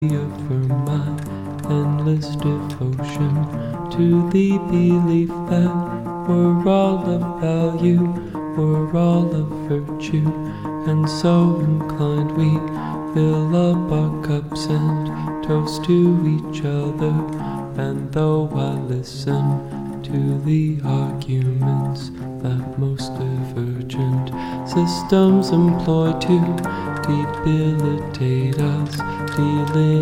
Affirm my endless devotion to the belief that we're all of value, we're all of virtue, and so inclined we fill up our cups and toast to each other. And though I listen to the arguments that most divergent systems employ to debilitate us, dealing